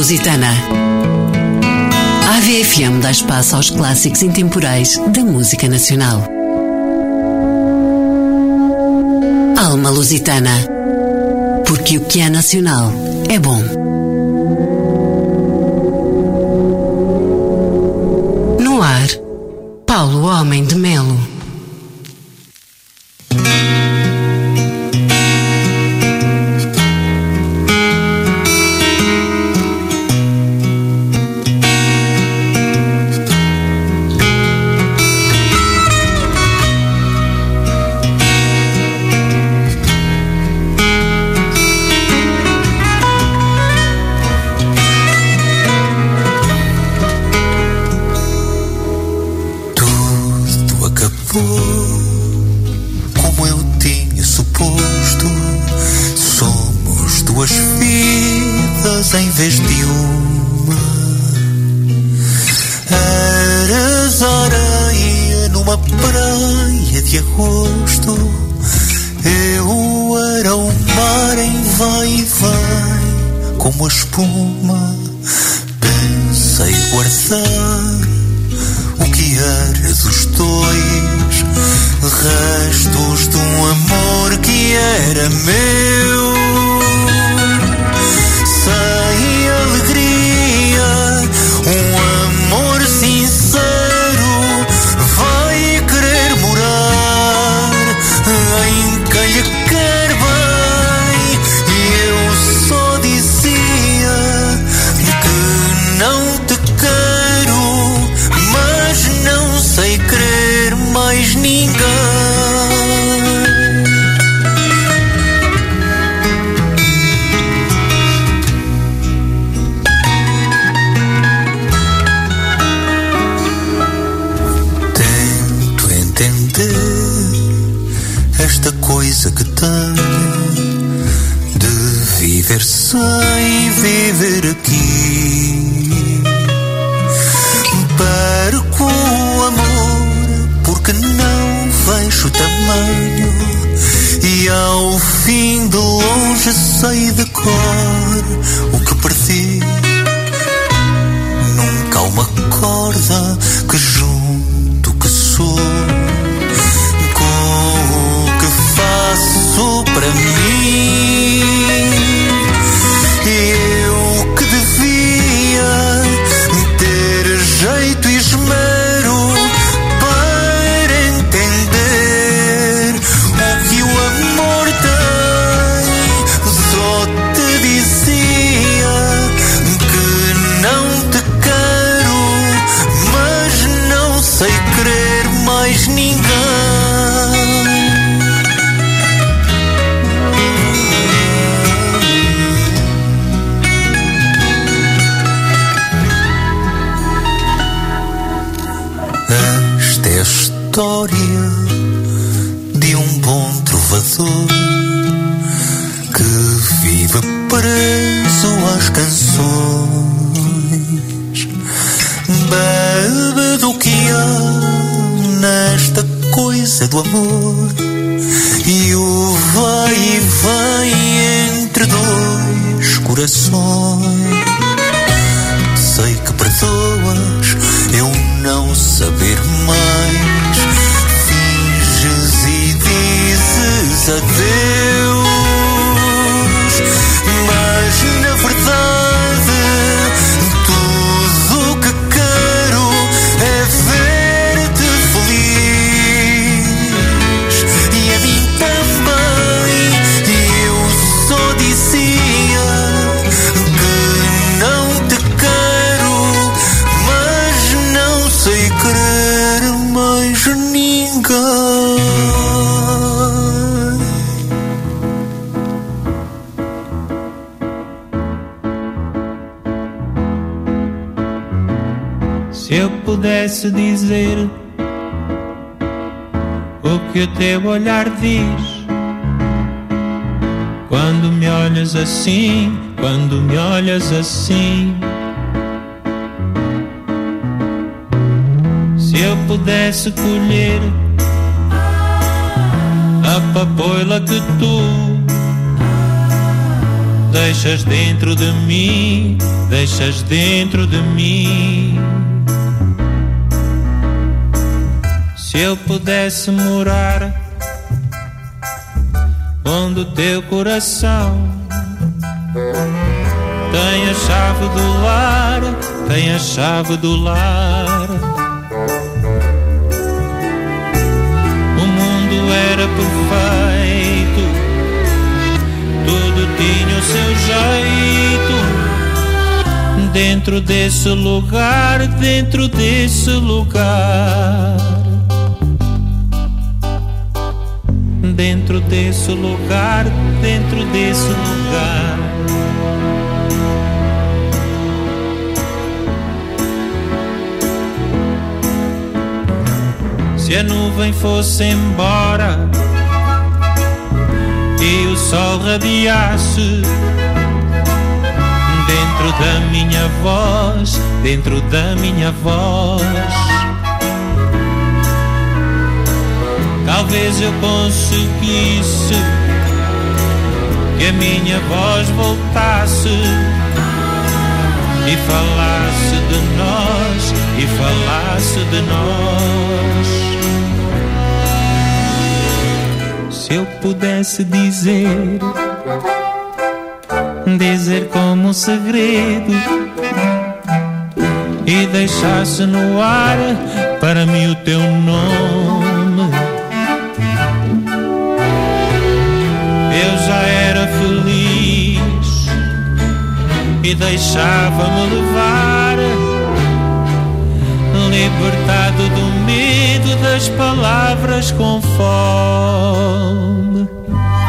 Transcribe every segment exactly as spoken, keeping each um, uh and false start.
Lusitana. A AVE F M dá espaço aos clássicos intemporais da música nacional. Alma Lusitana. Porque o que é nacional é bom. No ar, Paulo Homem de Melo. Como eu tinha suposto, somos duas vidas em vez de uma. Eras areia numa praia de agosto, eu era o mar em vai e vem como a espuma. Pensei guardar o que era dos dois, restos de um amor que era meu. Sem alegria, um amor sincero vai querer morar em quem a quer bem. E eu só dizia que não te quero, mas não sei querer mais ninguém. Tento entender esta coisa que tenho de viver sem viver aqui. Perco o amor porque não vejo tamanho, e ao fim de longe sei de cor o que perdi. Nunca há uma corda que junto que sou com o que faço para mim. Eu que devia ter jeito e esmero para entender o que o amor tem, só te dizia que não te quero, mas não sei querer mais ninguém. Esta é a história de um bom trovador que vive preso às canções. Bebe do que há nesta coisa do amor, e o vai e vem entre dois corações. Sei que perdoas eu não saber mais, finges e dizes adeus, mas na verdade tudo o que quero é ver-te feliz, e a mim também. E eu só dizia que não te quero, mas não sei querer mais ninguém. Se eu pudesse dizer o que o teu olhar diz, quando me olhas assim, quando me olhas assim. Se eu pudesse colher a papoila que tu deixas dentro de mim, deixas dentro de mim. Se eu pudesse morar onde o teu coração tem a chave do lar, tem a chave do lar. O mundo era perfeito, tudo tinha o seu jeito. Dentro desse lugar, dentro desse lugar. Dentro desse lugar, dentro desse lugar. Se a nuvem fosse embora e o sol radiasse dentro da minha voz, dentro da minha voz, talvez eu conseguisse que a minha voz voltasse e falasse de nós, e falasse de nós. Se eu pudesse dizer, dizer como um segredo e deixasse no ar para mim o teu nome, eu já era feliz e deixava-me levar, libertado do medo das palavras com fome,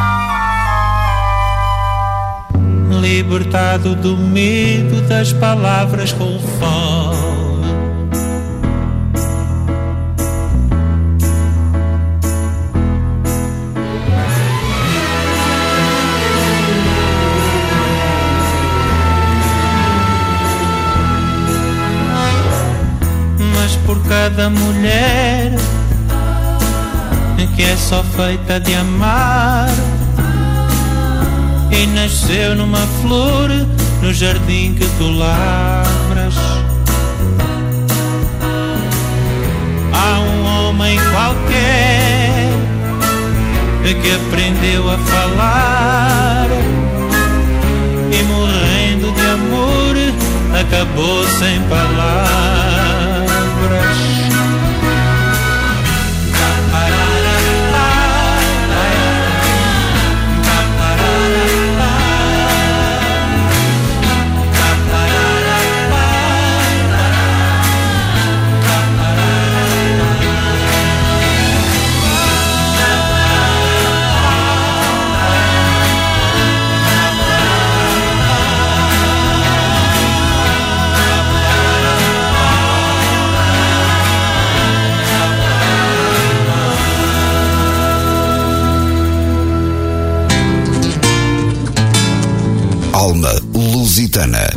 libertado do medo das palavras com fome. Por cada mulher que é só feita de amar e nasceu numa flor no jardim que tu lavras, há um homem qualquer que aprendeu a falar e morrendo de amor acabou sem palavras. Alma Lusitana.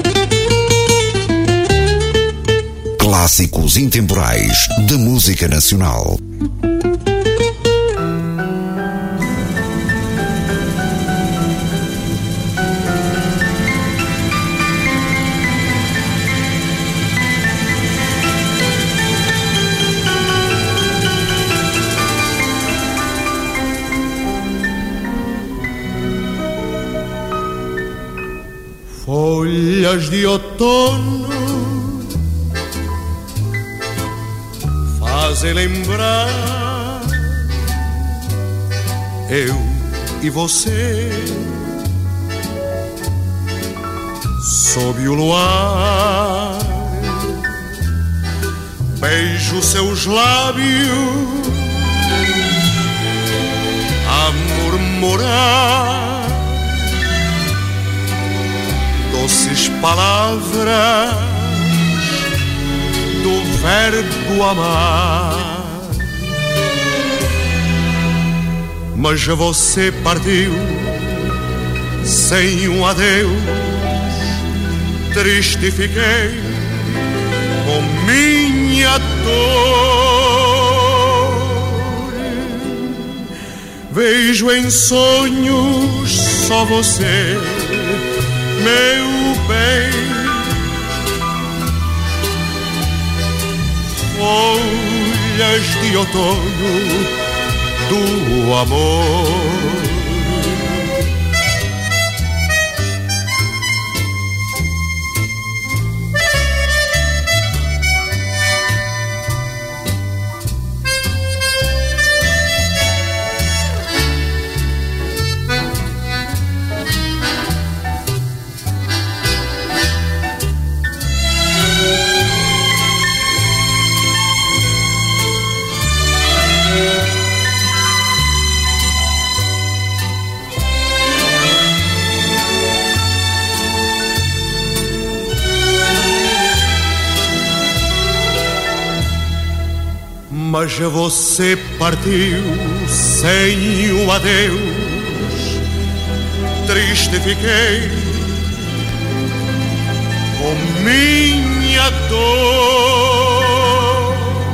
Clássicos intemporais da música nacional. Folhas de outono fazem lembrar eu e você sob o luar. Beijo seus lábios a murmurar doces palavras do verbo amar. Mas você partiu sem um adeus, triste fiquei com minha dor. Vejo em sonhos só você, meu bem. Folhas de outono do amor. Mas você partiu sem o adeus, triste fiquei com minha dor.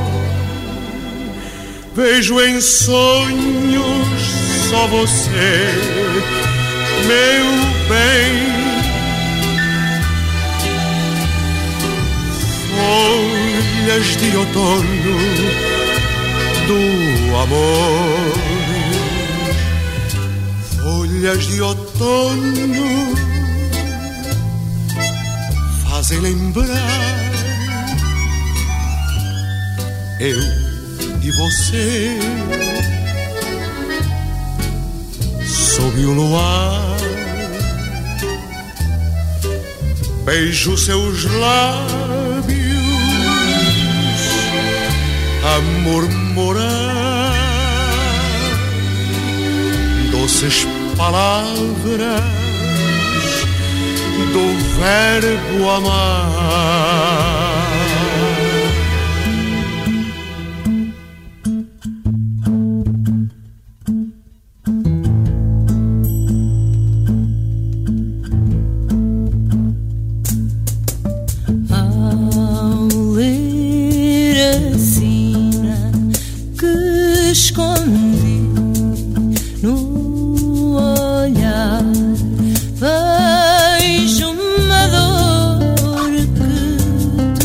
Vejo em sonhos só você, meu bem. Folhas de outono do amor, folhas de outono fazem lembrar eu e você sob o luar. Beijo seus lábios a murmurar doces palavras do verbo amar. Vejo uma dor que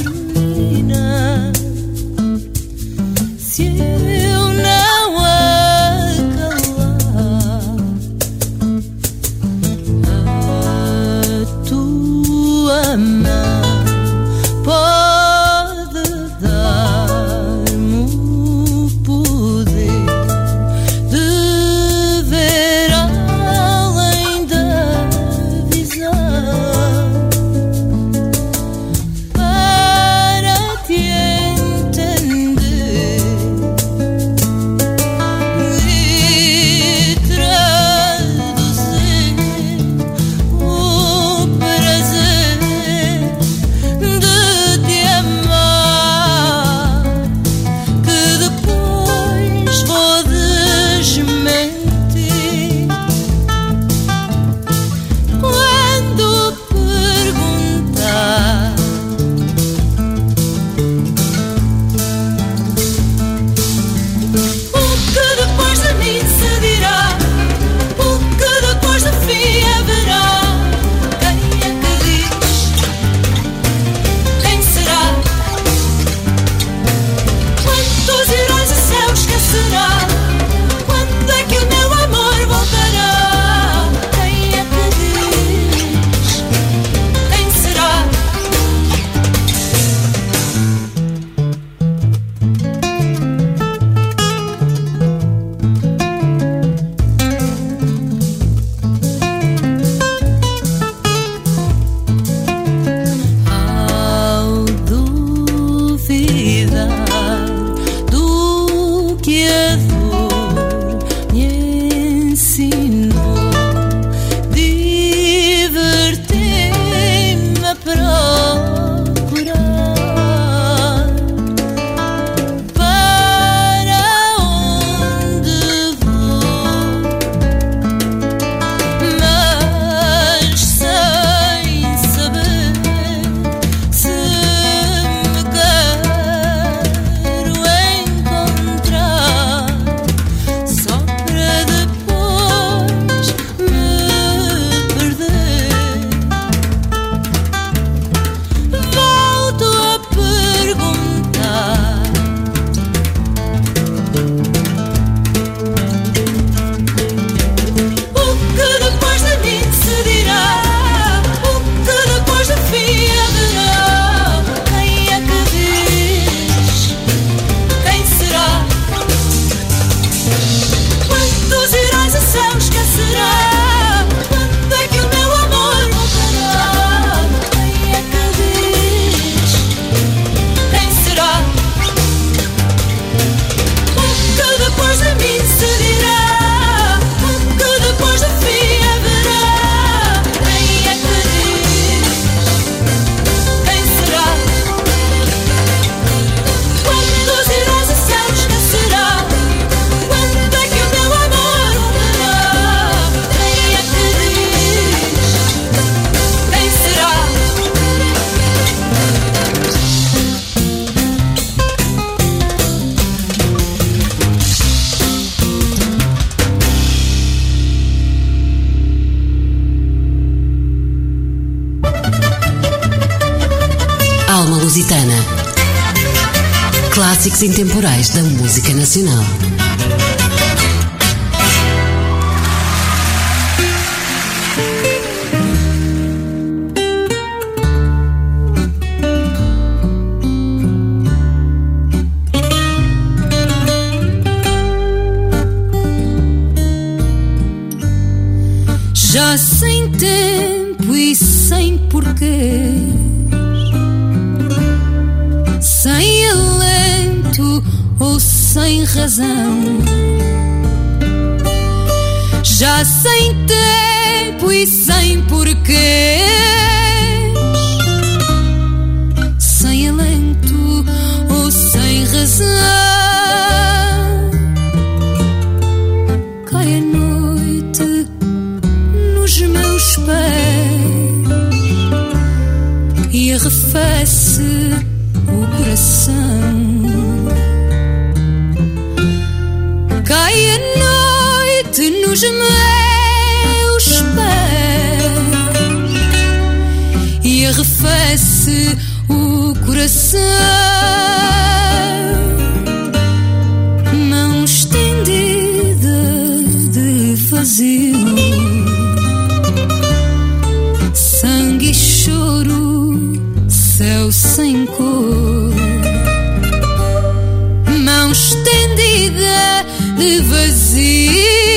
Lusitana. Clássicos intemporais da música nacional. Já sem tempo e sem porquê, sem alento ou sem razão, já sem tempo e sem porquê, sem alento ou sem razão, cai a noite nos meus pés e arrefece o coração. Cai a noite nos meus pés e arrefece o coração. Mão estendida de vazio, sangue e choro, céu sem cor. Mão estendida de vazio,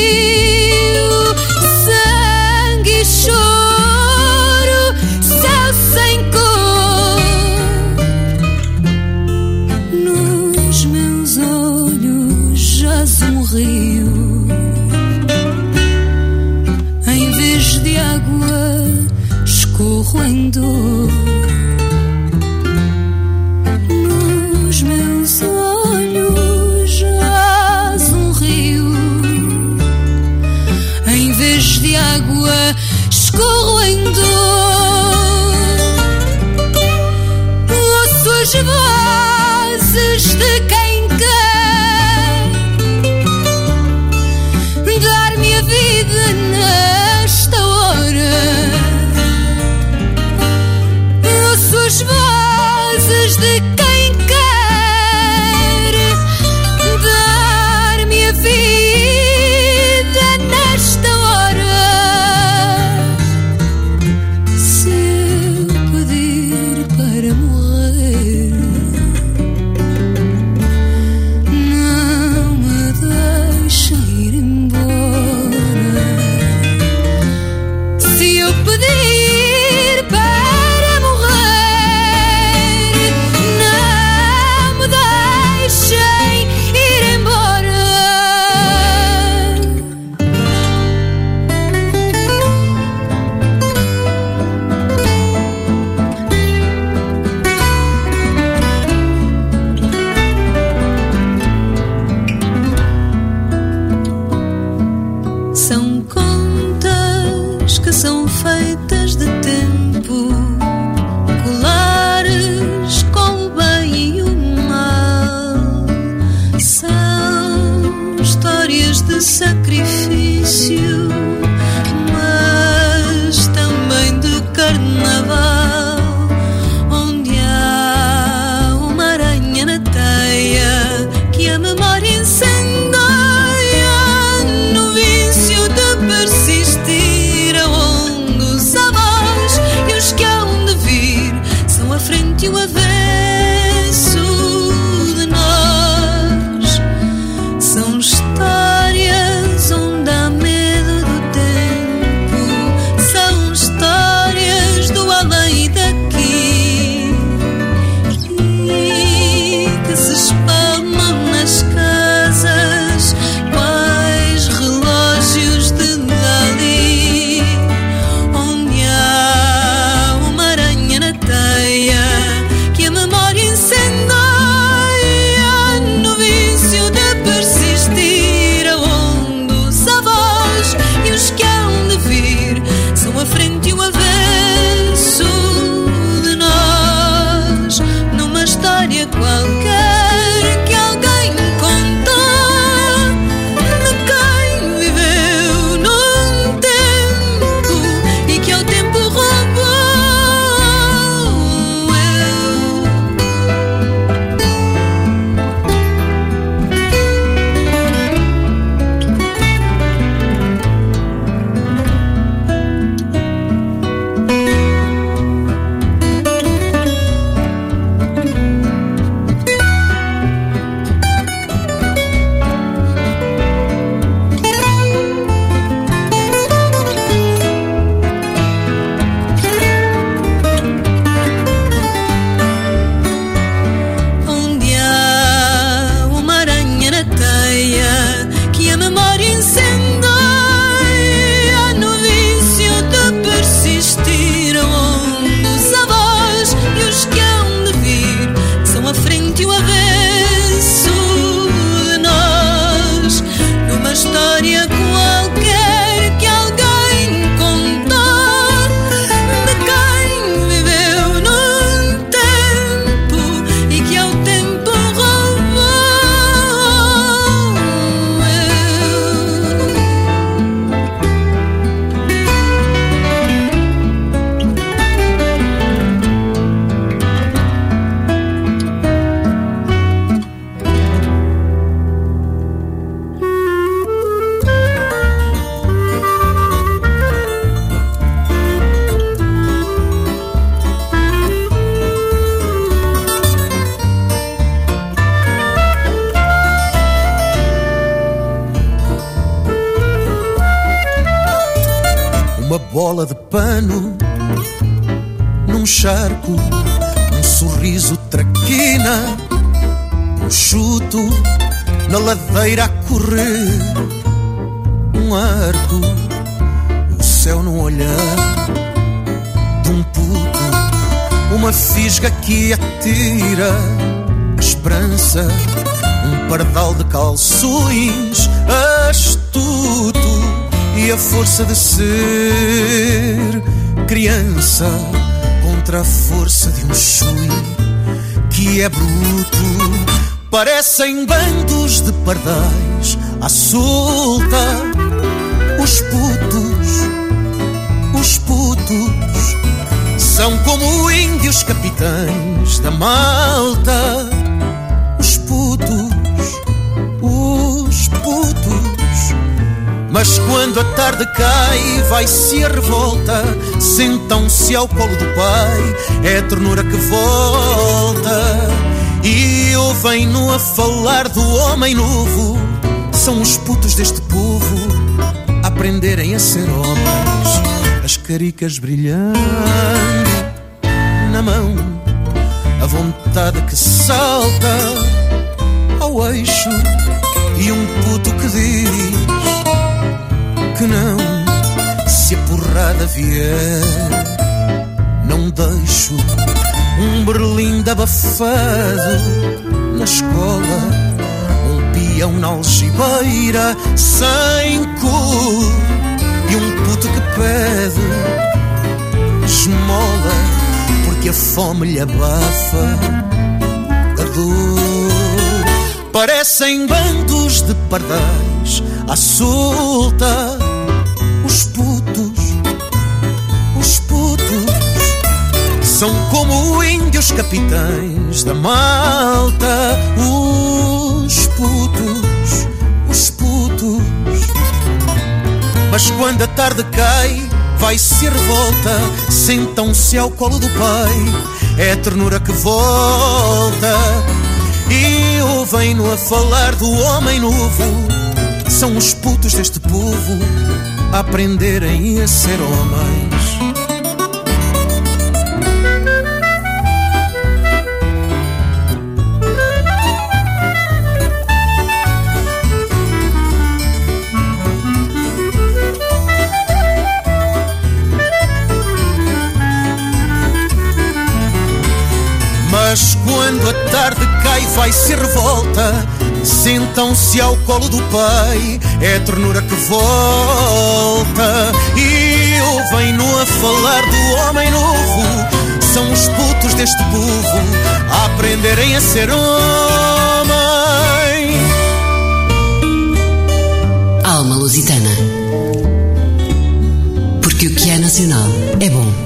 sangue e choro, céu sem cor. Nos meus olhos jaz um rio, em vez de água escorro em dor. Nos meus olhos jaz um rio, em vez de água escorro em dor. Ouço as vozes de quem quer dar-me a vida nesta hora. Ouço as vozes de quem quer dar-me a vida nesta hora. Se eu pedir para morrer, não me deixa ir embora. Se eu pedir para morrer, não me deixem ir embora. São contas que são feitas de tempo, colares com o bem e o mal. São histórias de sacrifício, mas também de carnaval, onde há uma aranha na teia que a memória incendeia, no vício de persistir aonde os avós e os que bola de pano num charco, um sorriso traquina, um chuto na ladeira a correr, um arco, o céu num olhar de um puto, uma fisga que atira a esperança, um pardal de calções astuto e a força de ser criança contra a força de um chui que é bruto. Parecem bandos de pardais à solta, os putos, os putos são como índios capitães da malta. Os putos, os putos, mas quando a tarde cai, vai-se a revolta, sentam-se ao colo do pai, é a ternura que volta. E ouvem-no a falar do homem novo, são os putos deste povo a aprenderem a ser homens, as caricas brilhando na mão, a vontade que salta ao eixo e um puto que diz que não, se a porrada vier, não deixo. Um berlindo abafado na escola, um peão na algibeira sem cor e um puto que pede esmola porque a fome lhe abafa a dor. Parecem bandos de pardais à solta, os putos, os putos são como índios capitães da malta. Os putos, os putos, mas quando a tarde cai, vai-se a revolta, sentam-se ao colo do pai, é a ternura que volta. E ouvem-no a falar do homem novo, são os putos deste povo a aprenderem a ser homens. Mas quando a tarde cai, vai-se a revolta, sentam-se ao colo do pai, é a ternura que volta. E ouvem-no a falar do homem novo, são os putos deste povo a aprenderem a ser homem. Alma Lusitana, porque o que é nacional é bom.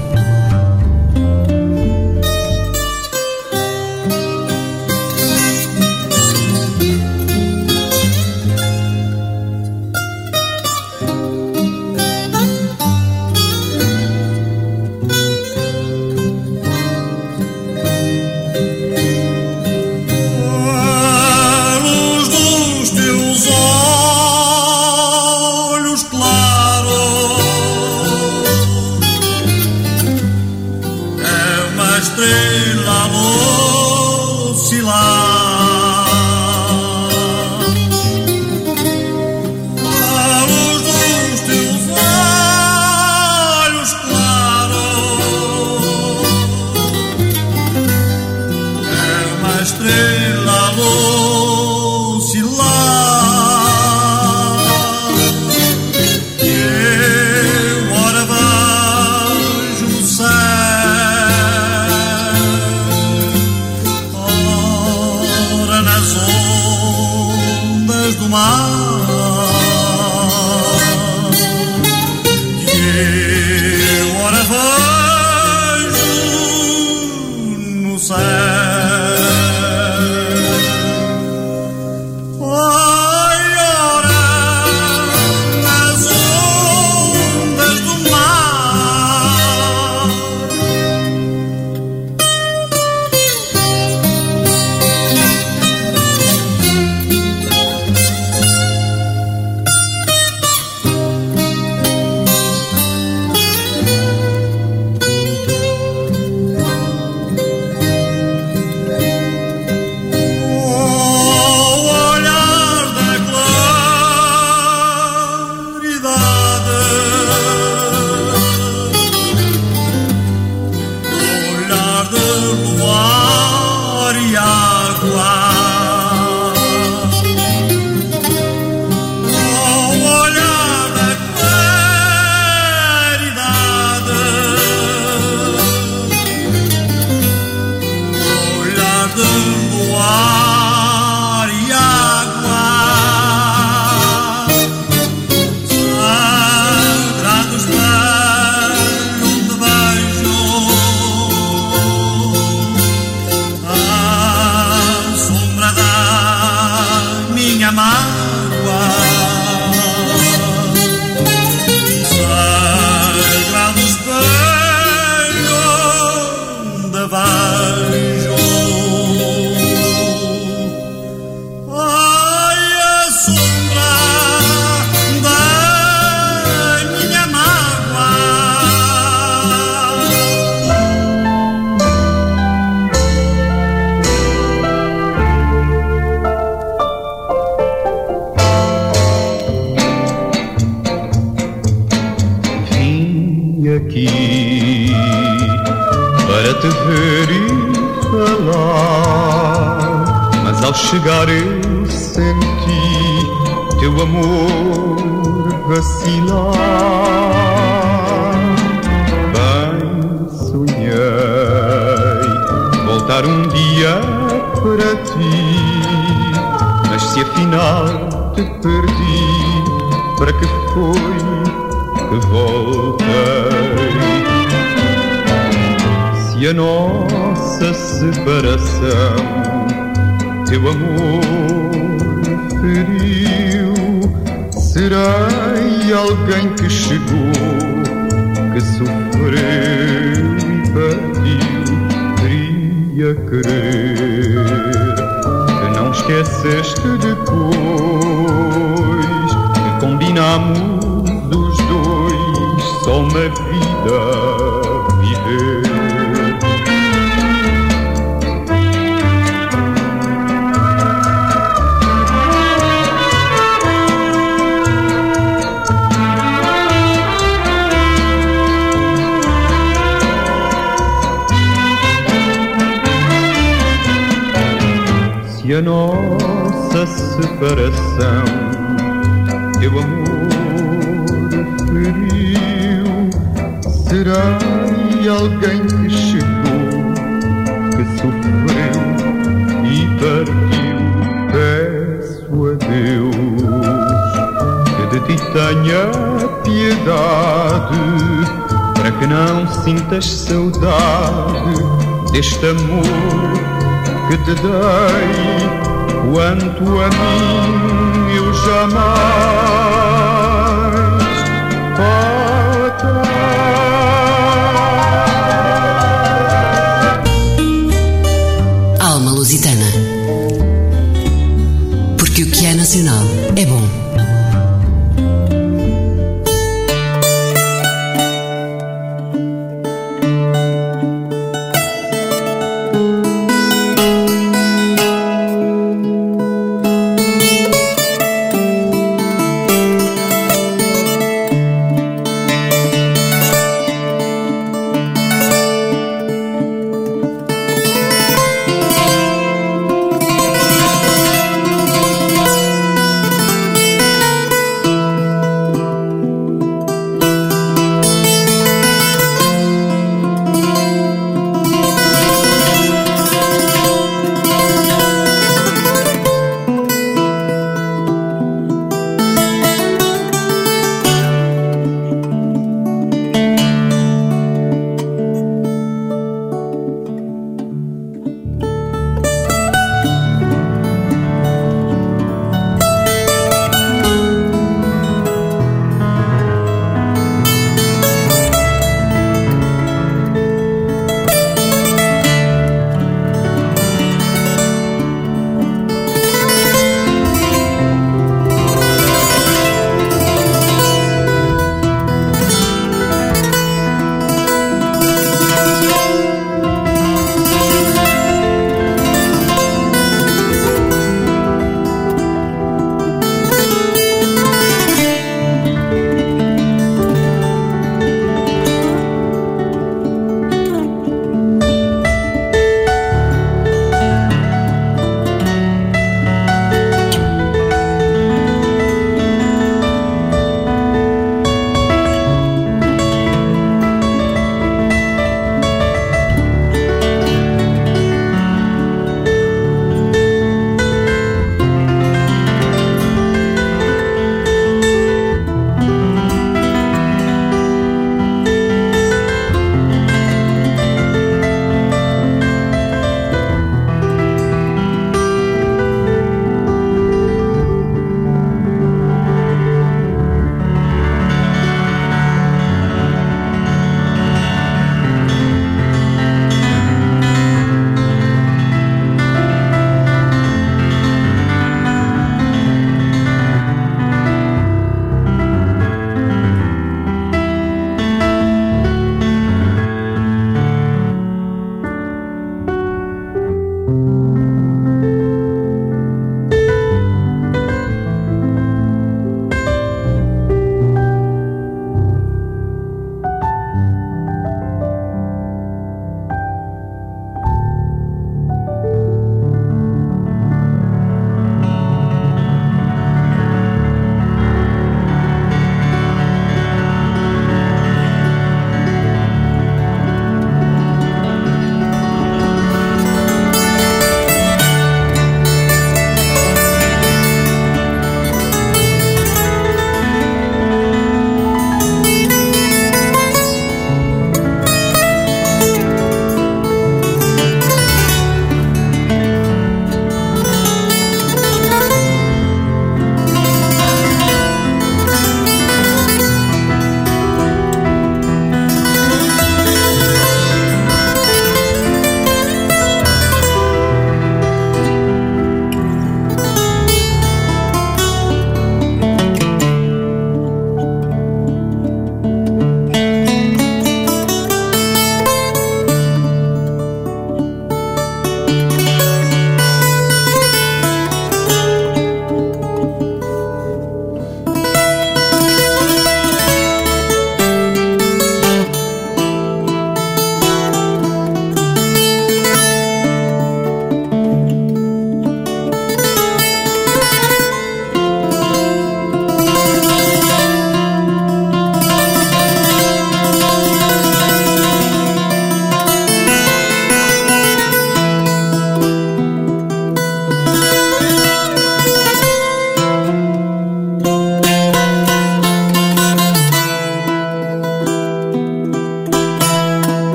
aqui para te ver e falar, mas ao chegar eu senti teu amor vacilar. Bem sonhei voltar um dia para ti, mas se afinal te perdi, para que foi que voltei? Se a nossa separação teu amor feriu, serei alguém que chegou, que sofreu e partiu. Queria querer que não esqueceste depois que combinamos os dois só uma vida viver. E a nossa separação teu amor feriu, serei alguém que chegou, que sofreu e partiu. Peço a Deus que de ti tenha piedade, para que não sintas saudade deste amor que te dei. Quanto a mim eu jamais faltarei. Alma Lusitana, porque o que é nacional é bom.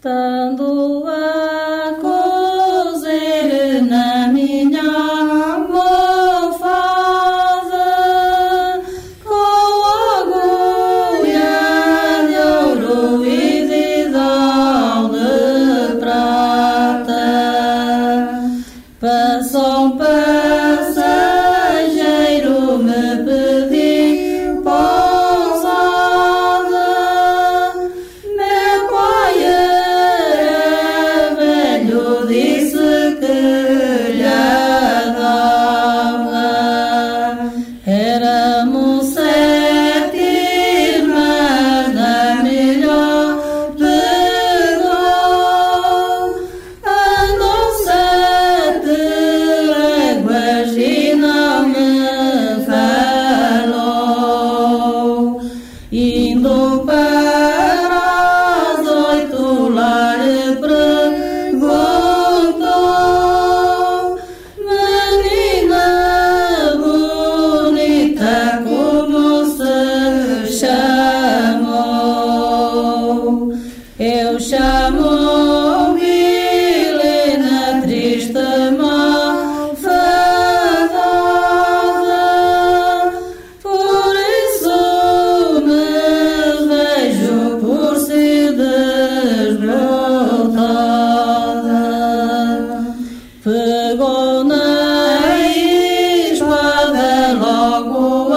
Estando a cozer na minha almofada com agulha de ouro e dedal de prata, passou um passageiro, me pediu pousada. Meu pai era velho, disse que lhe dava. Éramos sete irmãs da melhor pegou. Andou sete léguas e não me falou. Indo para as oito lá lhe perguntou: menina bonita, como se chamou? Eu chamo Helena, triste malfadada, por isso me vejo por si desbrotada. Pegou na espada, logo a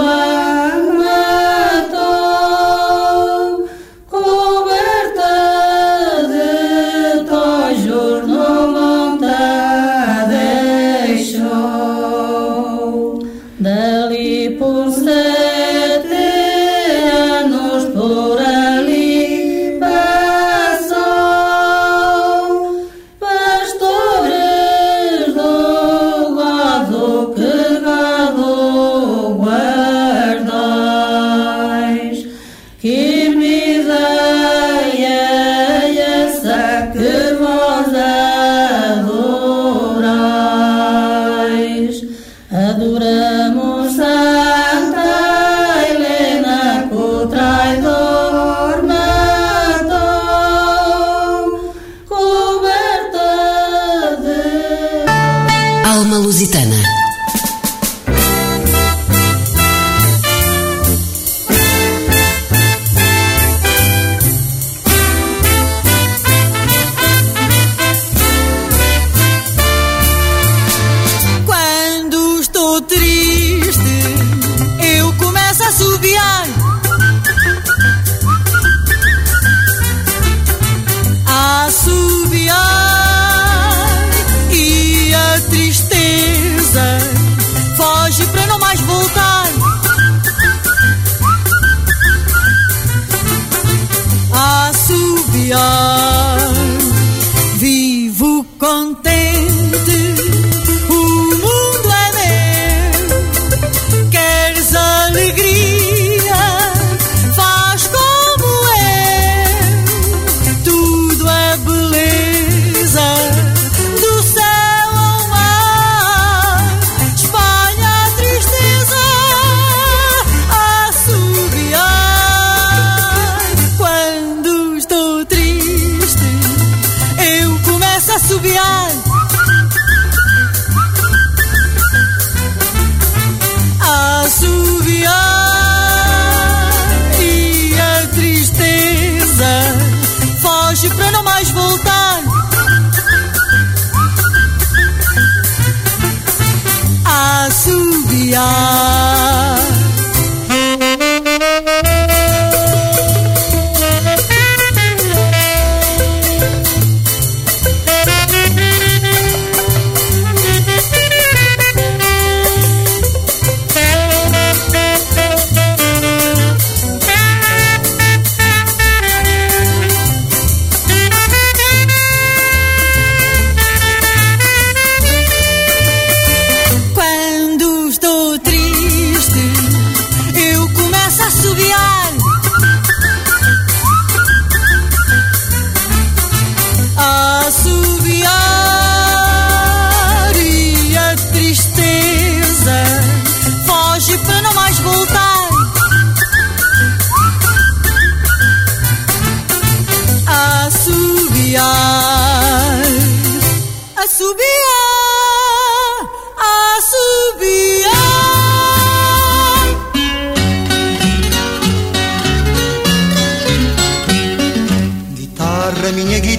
matou, coberta de tojos no monte deixou. Dali por sete anos por ali passou, pastores do gado, que gado guardais. Que me ideia é essa que vós adorais? Adoramos Santa Helena, que o traidor matou, coberta de... Alma Lusitana. Quando estou triste, eu começo a assobiar, a assobiar, e a tristeza foge para não mais voltar. A assobiar, vivo contente, o mundo é meu. Queres alegria? Faz como eu. Tudo é beleza, do céu ao mar. Espalha a tristeza, a assobiar. Quando estou triste, eu começo a assobiar, a assobiar, e a tristeza foge para não mais voltar. A assobiar. Quando estou triste,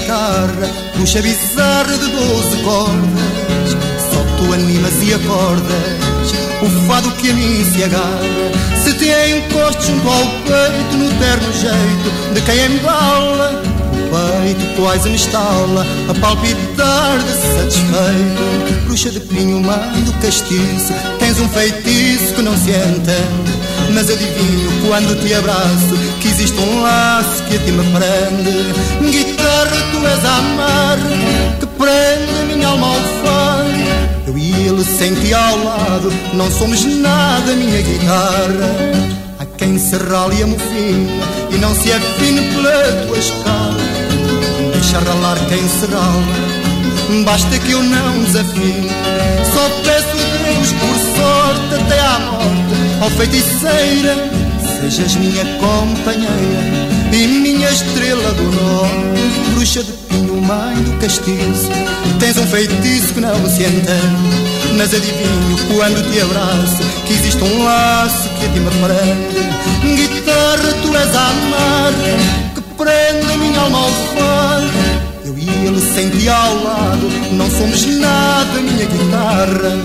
guitarra, puxa bizarra de doze cordas. Só tu animas e acordas o fado que a mim se agarra. Se te encosto junto ao peito, no terno jeito de quem embala o peito, quase me estala a palpitar de satisfeito. Bruxa de pinho, mãe do castiço, tens um feitiço que não se entende, mas adivinho quando te abraço que existe um laço que a ti me prende. Guitarra, tu és a amarra que prende a minha alma ao fado. Eu e ele sem ti ao lado não somos nada, minha guitarra. Há quem se rale a mofina e não se afine pela tua escala. Deixa ralar quem se rala, basta que eu não desafine. Só peço a Deus por sorte até à morte, ó feiticeira, sejas minha companheira e minha estrela do norte. Bruxa de pinho, mãe do castiço, tens um feitiço que não se entende, mas adivinho quando te abraço que existe um laço que a ti me prende. Guitarra, tu és a amarra que prende a minha alma ao fado. Eu e ele sem ti ao lado não somos nada, minha guitarra.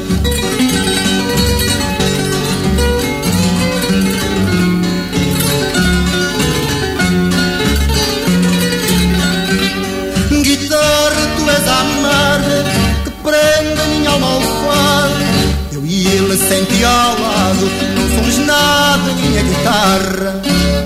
Guitarra, tu és a amarra que prende a minha alma ao fado. Eu e ele sem ti ao lado não somos nada, minha guitarra.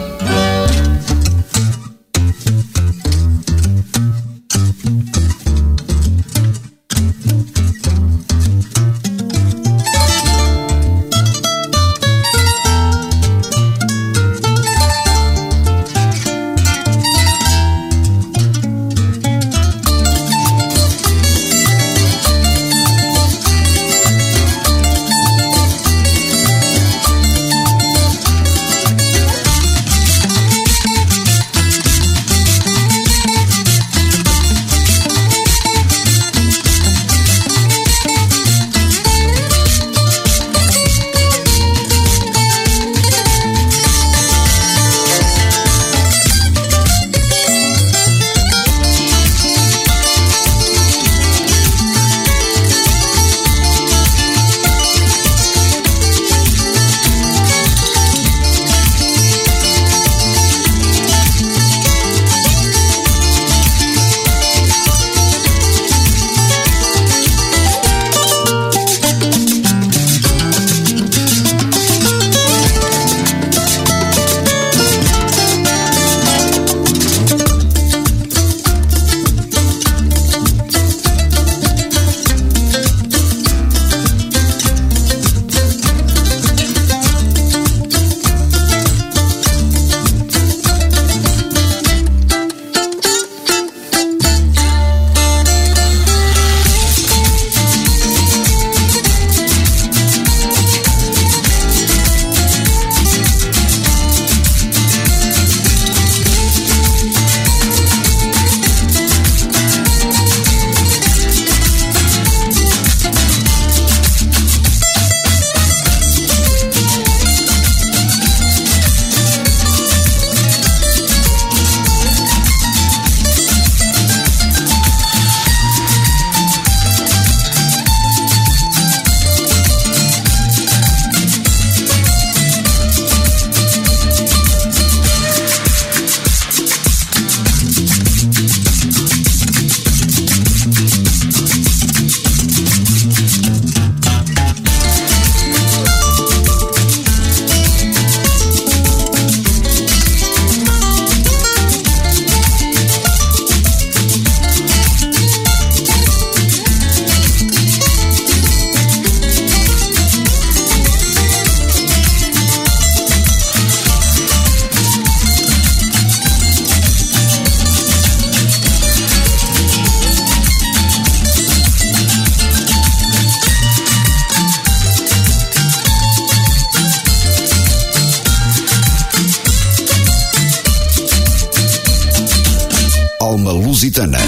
Alma Lusitana.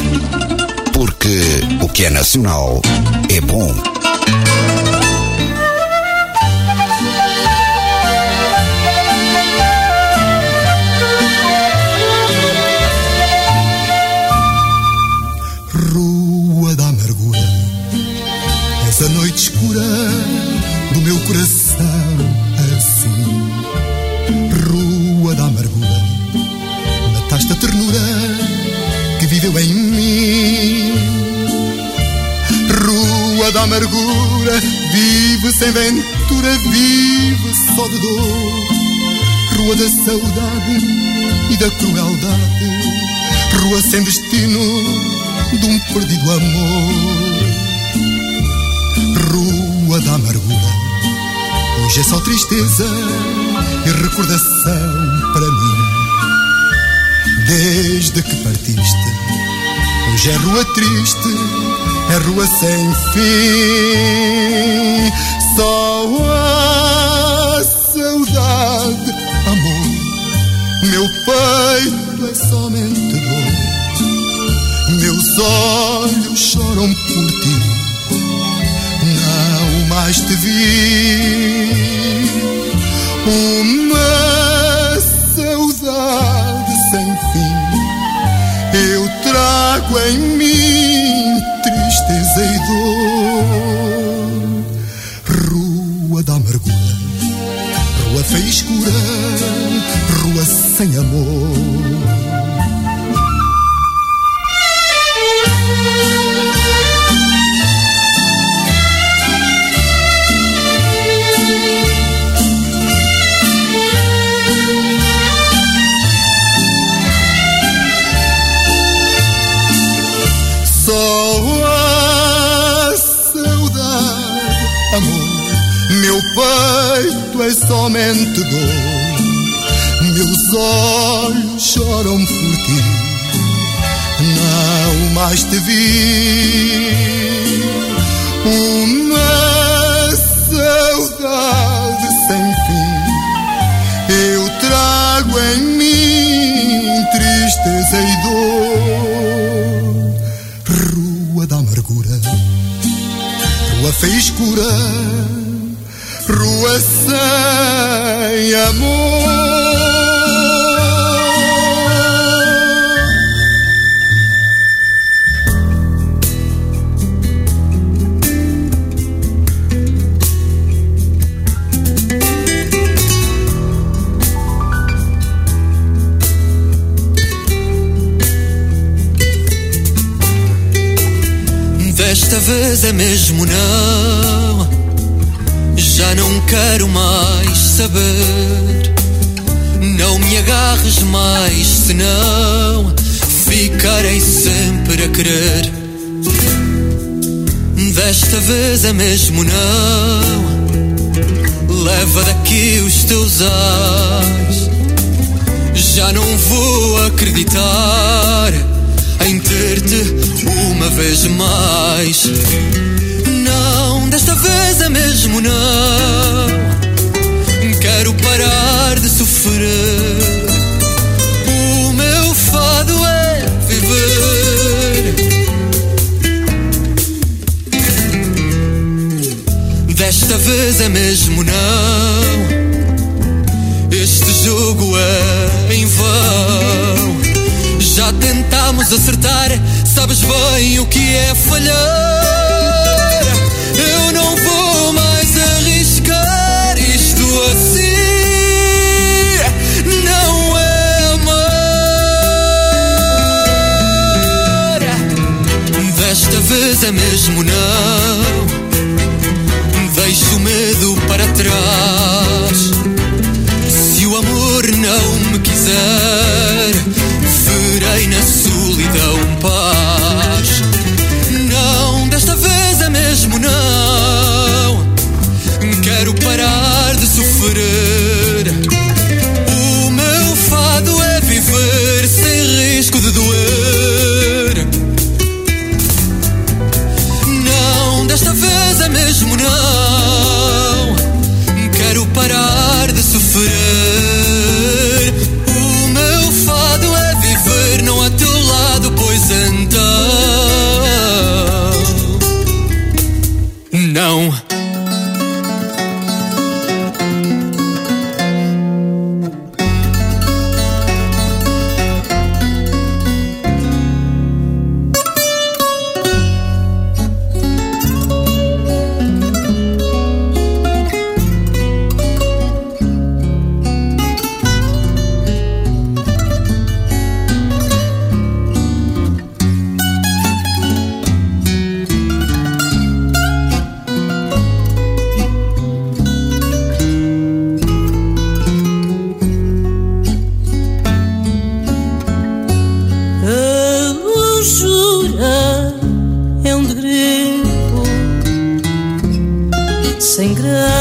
Porque o que é nacional é bom. que viveu em mim. Rua da amargura, vive sem ventura, vive só de dor. Rua da saudade e da crueldade, rua sem destino de um perdido amor. Rua da amargura, hoje é só tristeza e recordação para mim. Desde que partiste, hoje é rua triste, é rua sem fim. Só a saudade, amor, meu peito é somente dor. Meus olhos choram por ti, não mais te vi. Uma saudade sem fim, eu trago em mim tristeza e dor. Rua da amargura, rua feia e escura, rua sem amor. Meu peito é somente dor, meus olhos choram por ti, não mais te vi. Uma saudade sem fim, eu trago em mim tristeza e dor. Rua da amargura, rua feia e escura, rua sem amor. Desta vez é mesmo não, já não quero mais saber. Não me agarres mais, senão ficarei sempre a querer. Desta vez é mesmo não, leva daqui os teus ais. Já não vou acreditar em ter-te uma vez mais. Não, desta vez é mesmo não, quero parar de sofrer. O meu fado é viver. Desta vez é mesmo não, este jogo é em vão. Já tentámos acertar, sabes bem o que é falhar. Eu não vou mais arriscar isto assim, não é amar. Desta vez é mesmo não, deixo o medo para trás. Se o amor não me quiser, verei na solidão paz. Não, desta vez é mesmo não, quero parar de sofrer. O meu fado é viver sem risco de doer. Não, desta vez é mesmo não, quero parar de sofrer. O meu fado é viver, não a teu lado, pois então não.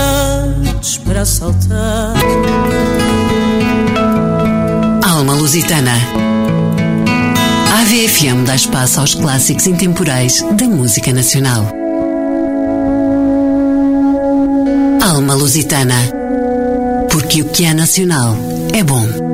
cidades para assaltar. Alma Lusitana. A AVE F M dá espaço aos clássicos intemporais da música nacional. Alma Lusitana. Porque o que é nacional é bom.